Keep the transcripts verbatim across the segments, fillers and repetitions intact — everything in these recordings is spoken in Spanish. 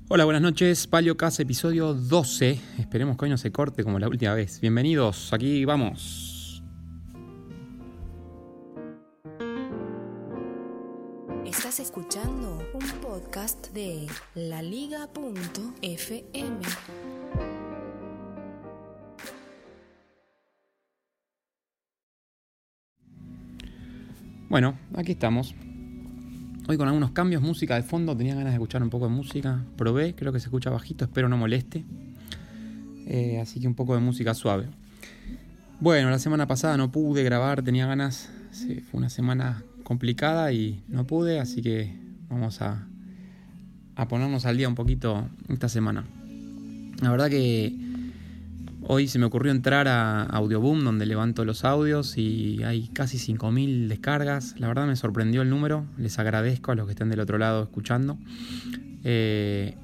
Hola, buenas noches, Paliocast, episodio doce. Esperemos que hoy no se corte como la última vez. Bienvenidos, aquí vamos. Estás escuchando un podcast de la liga punto efe eme. Bueno, aquí estamos. Hoy con algunos cambios, música de fondo. Tenía ganas de escuchar un poco de música. Probé, creo que se escucha bajito, espero no moleste. Eh, así que un poco de música suave. Bueno, la semana pasada no pude grabar, tenía ganas. Sí, fue una semana complicada y no pude, así que vamos a, a ponernos al día un poquito esta semana. La verdad que hoy se me ocurrió entrar a Audioboom, donde levanto los audios, y hay casi cinco mil descargas. La verdad me sorprendió el número. Les agradezco a los que estén del otro lado escuchando. Eh,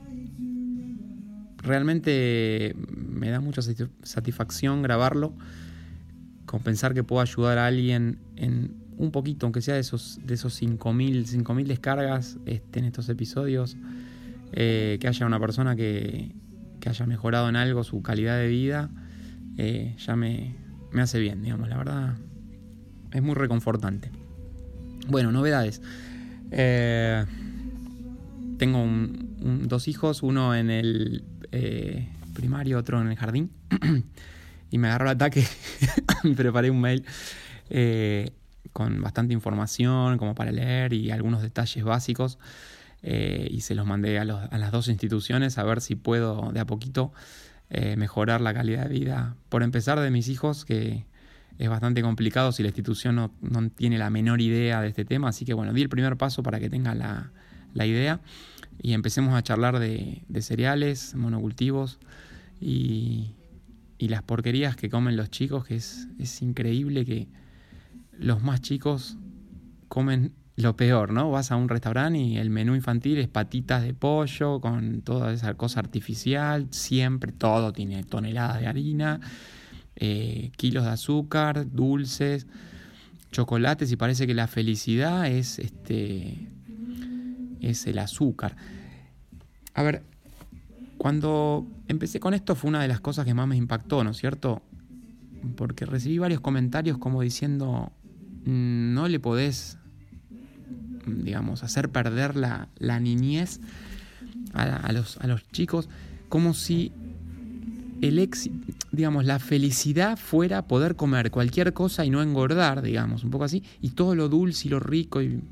realmente me da mucha satisfacción grabarlo, con pensar que puedo ayudar a alguien en un poquito, aunque sea de esos, de esos cinco mil descargas este, en estos episodios. Eh, que haya una persona que... que haya mejorado en algo su calidad de vida, eh, ya me, me hace bien, digamos, la verdad es muy reconfortante. Bueno, novedades. Eh, tengo un, un, dos hijos, uno en el eh, primario, otro en el jardín, y me agarró el ataque. Preparé un mail eh, con bastante información como para leer y algunos detalles básicos. Eh, y se los mandé a, los, a las dos instituciones a ver si puedo de a poquito eh, mejorar la calidad de vida. Por empezar, de mis hijos, que es bastante complicado si la institución no, no tiene la menor idea de este tema. Así que bueno, di el primer paso para que tengan la, la idea y empecemos a charlar de, de cereales, monocultivos y, y las porquerías que comen los chicos, que es, es increíble que los más chicos comen lo peor, ¿no? Vas a un restaurante y el menú infantil es patitas de pollo con toda esa cosa artificial, siempre todo tiene toneladas de harina, eh, kilos de azúcar, dulces, chocolates, y parece que la felicidad es este es el azúcar. A ver, cuando empecé con esto fue una de las cosas que más me impactó, ¿no es cierto? Porque recibí varios comentarios como diciendo, no le podés, digamos, hacer perder la, la niñez a, a, los, a los chicos, como si el éxito, digamos, la felicidad fuera poder comer cualquier cosa y no engordar, digamos, un poco así, y todo lo dulce y lo rico. Y,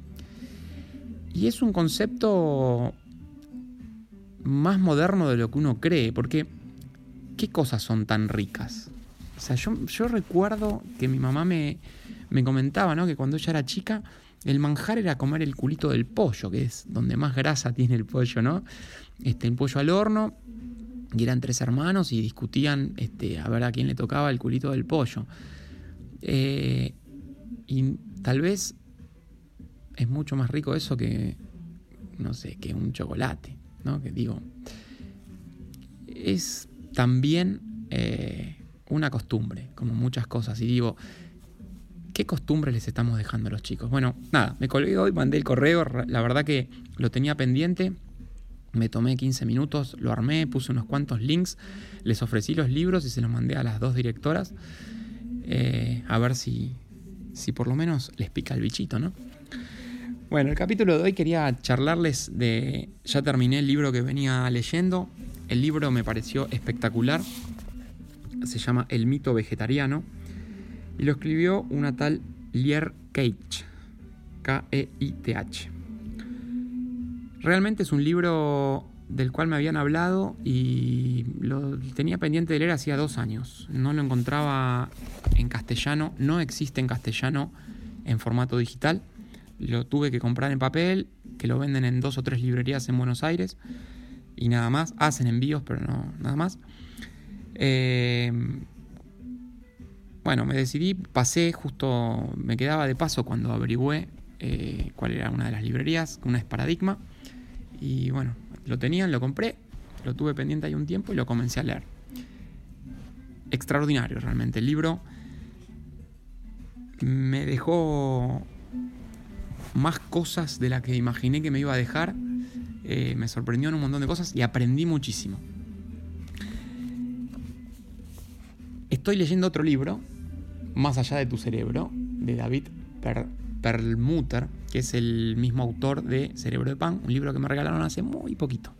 y es un concepto más moderno de lo que uno cree, porque ¿qué cosas son tan ricas? O sea, yo, yo recuerdo que mi mamá me, me comentaba, ¿no?, que cuando ella era chica, el manjar era comer el culito del pollo, que es donde más grasa tiene el pollo, ¿no? Este, el pollo al horno, y eran tres hermanos y discutían este, a ver a quién le tocaba el culito del pollo. Eh, y tal vez es mucho más rico eso que, no sé, que un chocolate, ¿no? Que digo, es también eh, una costumbre, como muchas cosas, y digo, ¿qué costumbres les estamos dejando a los chicos? Bueno, nada, me colgué hoy, mandé el correo, la verdad que lo tenía pendiente, me tomé quince minutos, lo armé, puse unos cuantos links, les ofrecí los libros y se los mandé a las dos directoras, eh, a ver si, si por lo menos les pica el bichito, ¿no? Bueno, el capítulo de hoy quería charlarles de... Ya terminé el libro que venía leyendo, el libro me pareció espectacular, se llama El mito vegetariano, y lo escribió una tal Lier Keith, K E I T H. Realmente es un libro del cual me habían hablado y lo tenía pendiente de leer hacía dos años. No lo encontraba en castellano, no existe en castellano en formato digital. Lo tuve que comprar en papel, que lo venden en dos o tres librerías en Buenos Aires y nada más. Hacen envíos, pero no nada más. Eh... Bueno, me decidí, pasé justo, me quedaba de paso cuando averigüé eh, cuál era una de las librerías, una es Paradigma, y bueno, lo tenían, lo compré, lo tuve pendiente ahí un tiempo y lo comencé a leer. Extraordinario realmente, el libro me dejó más cosas de las que imaginé que me iba a dejar, Eh, me sorprendió en un montón de cosas y aprendí muchísimo. Estoy leyendo otro libro, Más allá de tu cerebro, de David Per- Perlmutter, que es el mismo autor de Cerebro de Pan, un libro que me regalaron hace muy poquito.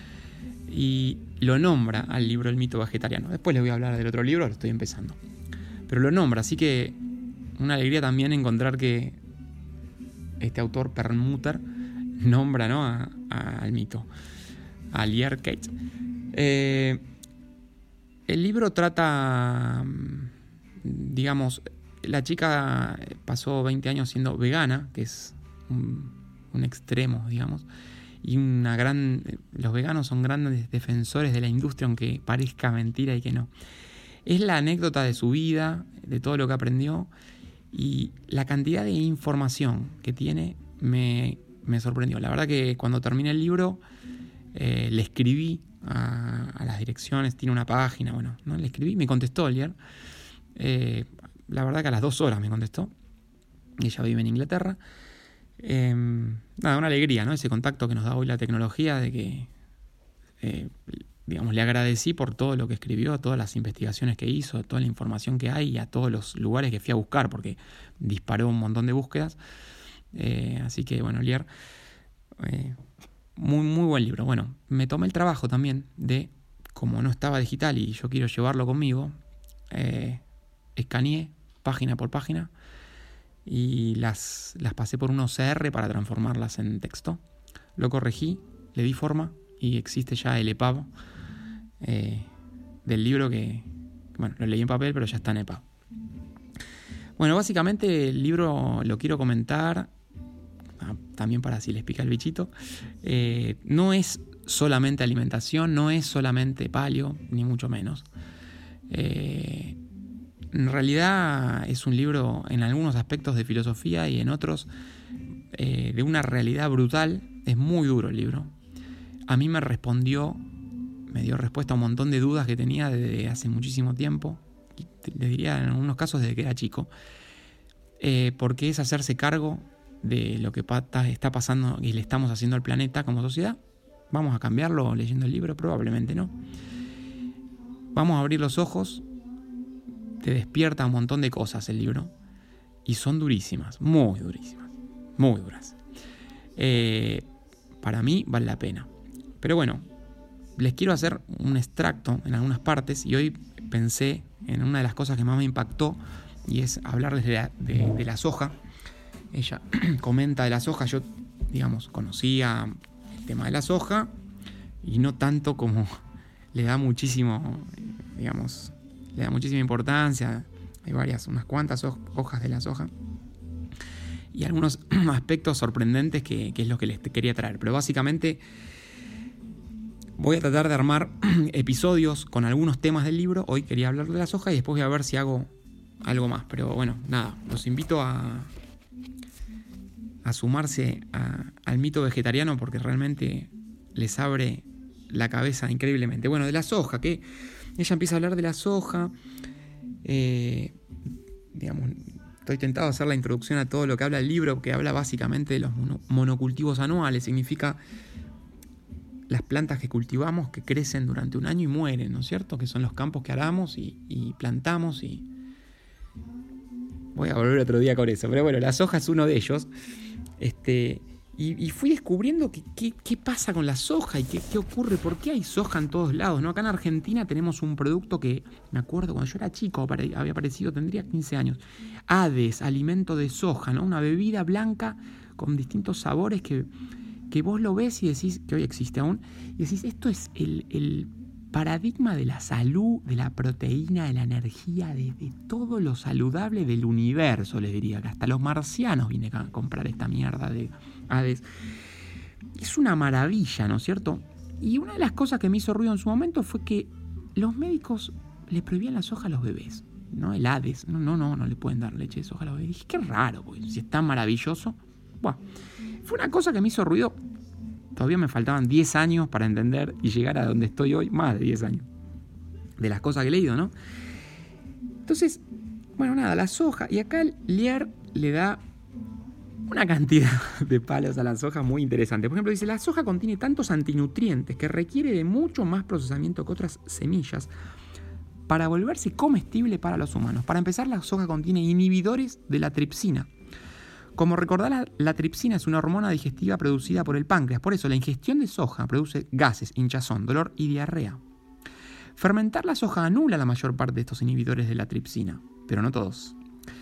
Y lo nombra al libro El mito vegetariano. Después les voy a hablar del otro libro, lo estoy empezando. Pero lo nombra, así que una alegría también encontrar que este autor Perlmutter nombra, ¿no? a, a, al mito, a Lier Kate. Eh, el libro trata, digamos, la chica pasó veinte años siendo vegana, que es un, un extremo, digamos, y una gran, los veganos son grandes defensores de la industria, aunque parezca mentira y que no. Es la anécdota de su vida, de todo lo que aprendió, y la cantidad de información que tiene me, me sorprendió. La verdad que cuando terminé el libro, eh, le escribí a, a las direcciones, tiene una página, bueno, ¿no? Le escribí, me contestó Lier. Eh, la verdad que a las dos horas me contestó. Ella vive en Inglaterra. Eh, nada, una alegría, ¿no? Ese contacto que nos da hoy la tecnología, de que, eh, digamos, le agradecí por todo lo que escribió, todas las investigaciones que hizo, toda la información que hay y a todos los lugares que fui a buscar, porque disparó un montón de búsquedas. Eh, así que, bueno, Lier, eh, muy, muy buen libro. Bueno, me tomé el trabajo también de, como no estaba digital y yo quiero llevarlo conmigo, eh, escaneé página por página y las, las pasé por un O C R para transformarlas en texto. Lo corregí, le di forma y existe ya el E P U B eh, del libro que, bueno, lo leí en papel, pero ya está en E P U B. Bueno, básicamente el libro lo quiero comentar, ah, también para si les pica el bichito. Eh, no es solamente alimentación, no es solamente paleo, ni mucho menos. Eh, En realidad es un libro en algunos aspectos de filosofía y en otros eh, de una realidad brutal. Es muy duro el libro. A mí me respondió, me dio respuesta a un montón de dudas que tenía desde hace muchísimo tiempo. Les diría en algunos casos desde que era chico. Eh, porque es hacerse cargo de lo que está pasando y le estamos haciendo al planeta como sociedad. ¿Vamos a cambiarlo leyendo el libro? Probablemente no. Vamos a abrir los ojos. Te despierta un montón de cosas el libro. Y son durísimas, muy durísimas, muy duras. Eh, para mí vale la pena. Pero bueno, les quiero hacer un extracto en algunas partes. Y hoy pensé en una de las cosas que más me impactó. Y es hablarles de la, de, de la soja. Ella comenta de la soja. Yo, digamos, conocía el tema de la soja. Y no tanto como le da muchísimo, digamos... Le da muchísima importancia. Hay varias, unas cuantas hojas de la soja. Y algunos aspectos sorprendentes que, que es lo que les quería traer. Pero básicamente voy a tratar de armar episodios con algunos temas del libro. Hoy quería hablar de la soja y después voy a ver si hago algo más. Pero bueno, nada. Los invito a, a sumarse a, al mito vegetariano porque realmente les abre la cabeza increíblemente. Bueno, de la soja, que... Ella empieza a hablar de la soja, eh, digamos, estoy tentado a hacer la introducción a todo lo que habla el libro, que habla básicamente de los mono, monocultivos anuales, significa las plantas que cultivamos que crecen durante un año y mueren, ¿no es cierto? Que son los campos que aramos y, y plantamos y... Voy a volver otro día con eso, pero bueno, la soja es uno de ellos. Este... Y, y fui descubriendo que, que, qué pasa con la soja y qué, qué ocurre, por qué hay soja en todos lados, ¿no? Acá en Argentina tenemos un producto que, me acuerdo, cuando yo era chico, había aparecido, tendría quince años. Hades, alimento de soja, ¿no? Una bebida blanca con distintos sabores que, que vos lo ves y decís, que hoy existe aún, y decís, esto es el, el paradigma de la salud, de la proteína, de la energía, de, de todo lo saludable del universo, les diría, que hasta los marcianos vienen a comprar esta mierda de Hades. Es una maravilla, ¿no es cierto? Y una de las cosas que me hizo ruido en su momento fue que los médicos le prohibían la soja a los bebés, ¿no? El Hades, no, no, no, no le pueden dar leche de soja a los bebés. Y dije, qué raro, porque si es tan maravilloso. Bueno, fue una cosa que me hizo ruido. Todavía me faltaban diez años para entender y llegar a donde estoy hoy, más de diez años, de las cosas que he leído, ¿no? Entonces, bueno, nada, la soja. Y acá Lier le da una cantidad de palos a la soja muy interesante. Por ejemplo, dice, la soja contiene tantos antinutrientes que requiere de mucho más procesamiento que otras semillas para volverse comestible para los humanos. Para empezar, la soja contiene inhibidores de la tripsina. Como recordar, la, la tripsina es una hormona digestiva producida por el páncreas. Por eso, la ingestión de soja produce gases, hinchazón, dolor y diarrea. Fermentar la soja anula la mayor parte de estos inhibidores de la tripsina, pero no todos.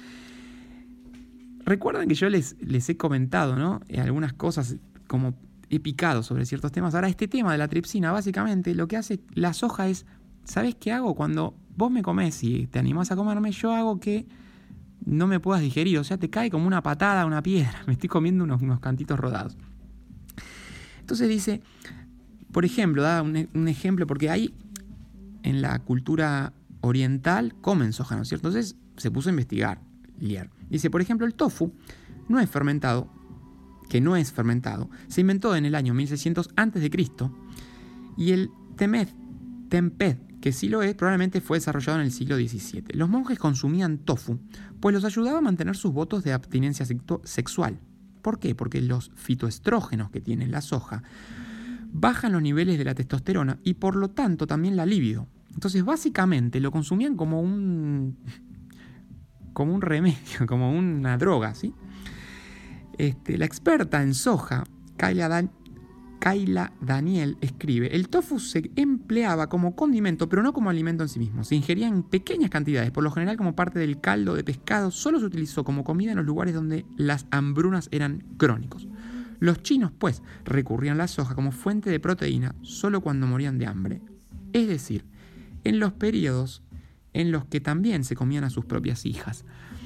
Recuerdan que yo les, les he comentado, ¿no? Algunas cosas como he picado sobre ciertos temas. Ahora, este tema de la tripsina, básicamente, lo que hace la soja es, ¿sabés qué hago? Cuando vos me comés y te animás a comerme, yo hago que no me puedas digerir. O sea, te cae como una patada, una piedra. Me estoy comiendo unos, unos cantitos rodados. Entonces dice, por ejemplo, da un, un ejemplo, porque ahí en la cultura oriental comen soja, ¿no es cierto? Entonces se puso a investigar, Lier. Dice, por ejemplo, el tofu no es fermentado, que no es fermentado, se inventó en el año mil seiscientos antes de Cristo, y el temed, tempeh, que sí lo es, probablemente fue desarrollado en el siglo diecisiete. Los monjes consumían tofu, pues los ayudaba a mantener sus votos de abstinencia sexual. ¿Por qué? Porque los fitoestrógenos que tiene la soja bajan los niveles de la testosterona y por lo tanto también la libido. Entonces básicamente lo consumían como un, como un remedio, como una droga, ¿sí? Este, la experta en soja, Kayla, Dan, Kayla Daniel, escribe, el tofu se empleaba como condimento, pero no como alimento en sí mismo. Se ingería en pequeñas cantidades, por lo general como parte del caldo de pescado. Solo se utilizó como comida en los lugares donde las hambrunas eran crónicos. Los chinos, pues, recurrían a la soja como fuente de proteína solo cuando morían de hambre. Es decir, en los periodos en los que también se comían a sus propias hijas.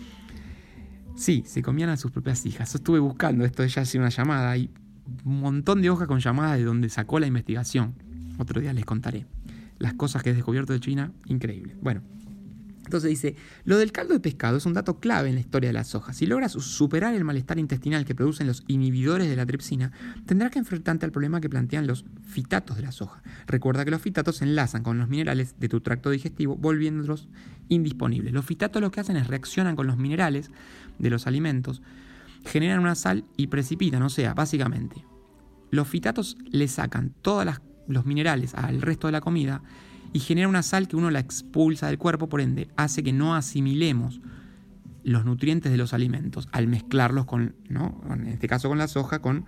Sí, se comían a sus propias hijas. Yo estuve buscando esto, ella hacía una llamada, hay un montón de hojas con llamadas de donde sacó la investigación. Otro día les contaré las cosas que he descubierto de China, increíble. Bueno, entonces dice, lo del caldo de pescado es un dato clave en la historia de la soja. Si logras superar el malestar intestinal que producen los inhibidores de la tripsina, tendrás que enfrentarte al problema que plantean los fitatos de la soja. Recuerda que los fitatos se enlazan con los minerales de tu tracto digestivo, volviéndolos indisponibles. Los fitatos lo que hacen es reaccionan con los minerales de los alimentos, generan una sal y precipitan, o sea, básicamente, los fitatos le sacan todos los minerales al resto de la comida y genera una sal que uno la expulsa del cuerpo, por ende hace que no asimilemos los nutrientes de los alimentos al mezclarlos con, ¿no? En este caso con la soja, con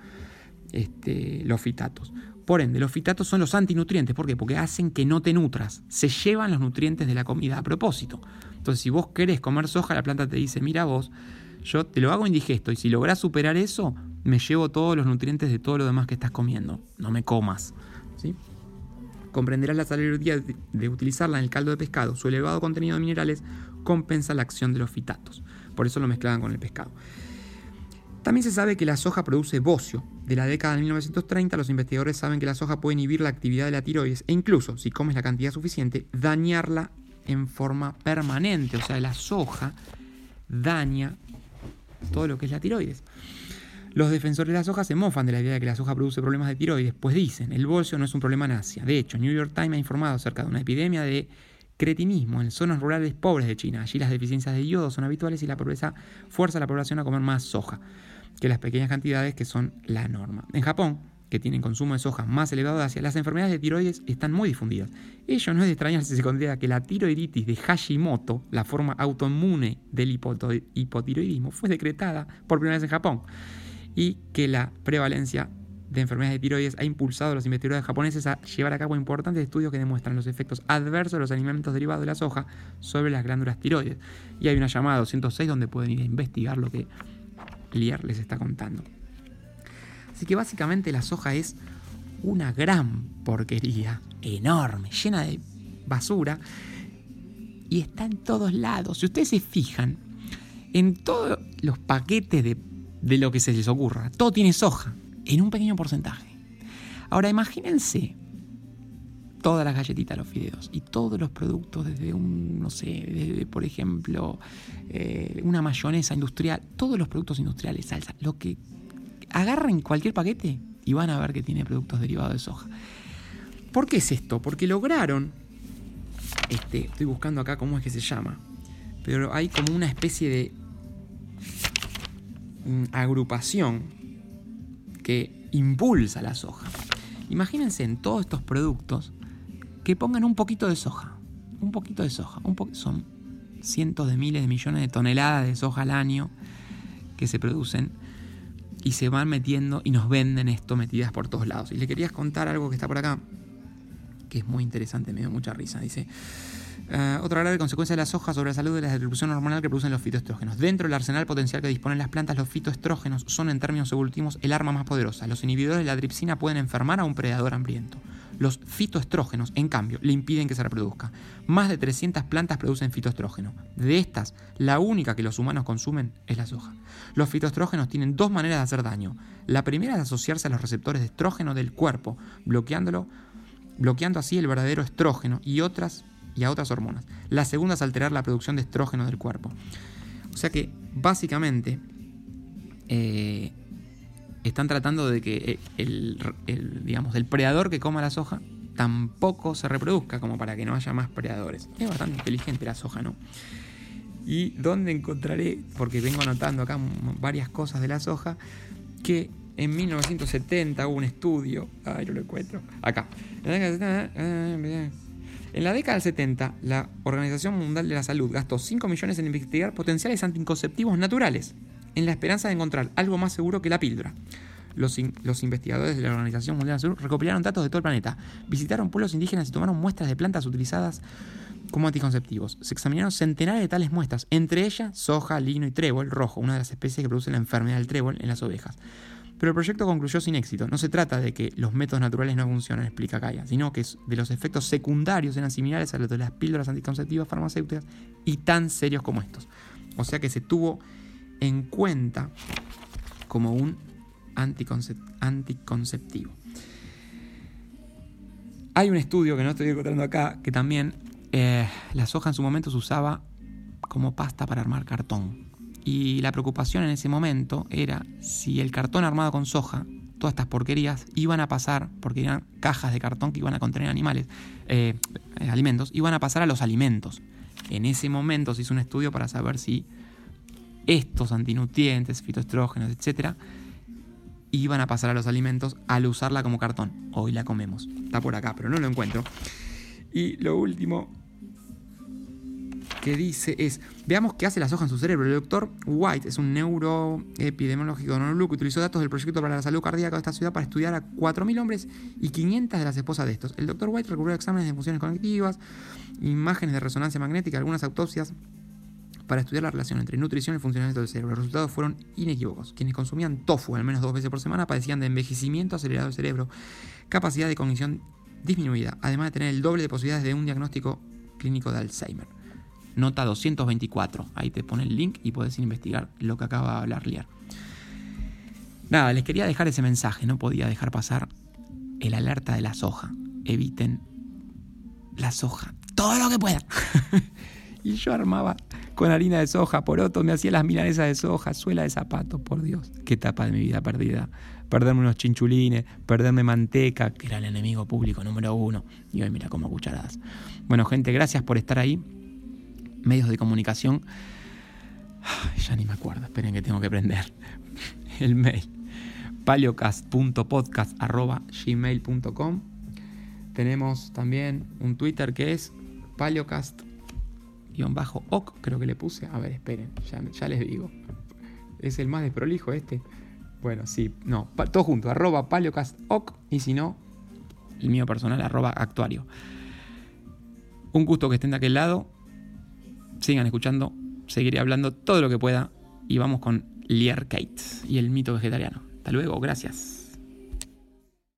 este, los fitatos. Por ende, los fitatos son los antinutrientes. ¿Por qué? Porque hacen que no te nutras. Se llevan los nutrientes de la comida a propósito. Entonces, si vos querés comer soja, la planta te dice, mira vos, yo te lo hago indigesto y si lográs superar eso, me llevo todos los nutrientes de todo lo demás que estás comiendo. No me comas, ¿sí? Comprenderás la sabiduría de utilizarla en el caldo de pescado. Su elevado contenido de minerales compensa la acción de los fitatos. Por eso lo mezclaban con el pescado. También se sabe que la soja produce bocio. De la década de mil novecientos treinta, los investigadores saben que la soja puede inhibir la actividad de la tiroides e incluso, si comes la cantidad suficiente, dañarla en forma permanente. O sea, la soja daña todo lo que es la tiroides. Los defensores de la soja se mofan de la idea de que la soja produce problemas de tiroides, pues dicen, el bocio no es un problema en Asia. De hecho, New York Times ha informado acerca de una epidemia de cretinismo en zonas rurales pobres de China. Allí las deficiencias de yodo son habituales y la pobreza fuerza a la población a comer más soja que las pequeñas cantidades que son la norma. En Japón, que tienen consumo de soja más elevado de Asia, las enfermedades de tiroides están muy difundidas. Ello no es de extrañar si se considera que la tiroiditis de Hashimoto, la forma autoinmune del hipotiroidismo, fue decretada por primera vez en Japón, y que la prevalencia de enfermedades de tiroides ha impulsado a los investigadores japoneses a llevar a cabo importantes estudios que demuestran los efectos adversos de los alimentos derivados de la soja sobre las glándulas tiroides. Y hay una llamada doscientos seis donde pueden ir a investigar lo que Lier les está contando. Así que básicamente la soja es una gran porquería, enorme, llena de basura, y está en todos lados. Si ustedes se fijan, en todos los paquetes de, de lo que se les ocurra, todo tiene soja, en un pequeño porcentaje. Ahora imagínense todas las galletitas, los fideos y todos los productos, desde un, no sé, desde, por ejemplo, eh, una mayonesa industrial, todos los productos industriales, salsa, lo que agarren cualquier paquete y van a ver que tiene productos derivados de soja. ¿Por qué es esto? Porque lograron, este, estoy buscando acá cómo es que se llama, pero hay como una especie de agrupación que impulsa la soja. Imagínense en todos estos productos que pongan un poquito de soja. Un poquito de soja. Un po- son cientos de miles de millones de toneladas de soja al año que se producen y se van metiendo y nos venden esto metidas por todos lados. Y le quería contar algo que está por acá, que es muy interesante, me dio mucha risa. Dice, uh, otra grave consecuencia de la soja sobre la salud de la distribución hormonal que producen los fitoestrógenos. Dentro del arsenal potencial que disponen las plantas, los fitoestrógenos son en términos evolutivos el arma más poderosa. Los inhibidores de la tripsina pueden enfermar a un predador hambriento. Los fitoestrógenos, en cambio, le impiden que se reproduzca. Más de trescientas plantas producen fitoestrógeno. De estas, la única que los humanos consumen es la soja. Los fitoestrógenos tienen dos maneras de hacer daño. La primera es asociarse a los receptores de estrógeno del cuerpo, bloqueándolo, bloqueando así el verdadero estrógeno y, otras, y a otras hormonas. La segunda es alterar la producción de estrógeno del cuerpo. O sea que, básicamente, eh, están tratando de que el, el, digamos, el predador que coma la soja tampoco se reproduzca, como para que no haya más predadores. Es bastante inteligente la soja, ¿no? ¿Y dónde encontraré? Porque vengo anotando acá varias cosas de la soja, que en mil novecientos setenta hubo un estudio. Ay, no lo encuentro. Acá. En la década del setenta, la Organización Mundial de la Salud gastó cinco millones en investigar potenciales anticonceptivos naturales, en la esperanza de encontrar algo más seguro que la píldora. Los, in, los investigadores de la Organización Mundial de la Salud recopilaron datos de todo el planeta, visitaron pueblos indígenas y tomaron muestras de plantas utilizadas como anticonceptivos. Se examinaron centenares de tales muestras, entre ellas soja, lino y trébol rojo, una de las especies que produce la enfermedad del trébol en las ovejas. Pero el proyecto concluyó sin éxito. No se trata de que los métodos naturales no funcionan, explica Kaya, sino que de los efectos secundarios eran similares a los de las píldoras anticonceptivas farmacéuticas y tan serios como estos. O sea que se tuvo en cuenta como un anticoncep- anticonceptivo. Hay un estudio que no estoy encontrando acá, que también eh, la soja en su momento se usaba como pasta para armar cartón. Y la preocupación en ese momento era si el cartón armado con soja, todas estas porquerías, iban a pasar, porque eran cajas de cartón que iban a contener animales, eh, alimentos, iban a pasar a los alimentos. En ese momento se hizo un estudio para saber si estos antinutrientes, fitoestrógenos, etcétera, iban a pasar a los alimentos al usarla como cartón. Hoy la comemos. Está por acá, pero no lo encuentro. Y lo último que dice es, veamos qué hace la soja en su cerebro. El doctor White es un neuroepidemiológico de Honolulu que utilizó datos del proyecto para la salud cardíaca de esta ciudad para estudiar a cuatro mil hombres y quinientas de las esposas de estos. El doctor White recurrió a exámenes de funciones cognitivas, imágenes de resonancia magnética, algunas autopsias, para estudiar la relación entre nutrición y funcionamiento del cerebro. Los resultados fueron inequívocos. Quienes consumían tofu al menos dos veces por semana padecían de envejecimiento acelerado del cerebro, capacidad de cognición disminuida, además de tener el doble de posibilidades de un diagnóstico clínico de Alzheimer. Nota doscientos veinticuatro. Ahí te pone el link y podés investigar lo que acaba de hablar Lier. Nada, les quería dejar ese mensaje. No podía dejar pasar el alerta de la soja. Eviten la soja todo lo que puedan. Y yo armaba con harina de soja, poroto, me hacía las milanesas de soja, suela de zapato, por Dios. Qué etapa de mi vida perdida. Perderme unos chinchulines, perderme manteca, que era el enemigo público número uno. Y hoy me la como a cucharadas. Bueno, gente, gracias por estar ahí. Medios de comunicación. Ay, ya ni me acuerdo, esperen que tengo que prender el mail. paleocast punto podcast arroba gmail punto com. Tenemos también un Twitter que es paleocast guión bajo oc, creo que le puse. A ver, esperen, ya, ya les digo. Es el más desprolijo este. Bueno, sí, no, pa, todo junto, arroba paleocastoc, y si no, el mío personal, arroba actuario. Un gusto que estén de aquel lado. Sigan escuchando, seguiré hablando todo lo que pueda y vamos con Lier Kate y el mito vegetariano. Hasta luego, gracias.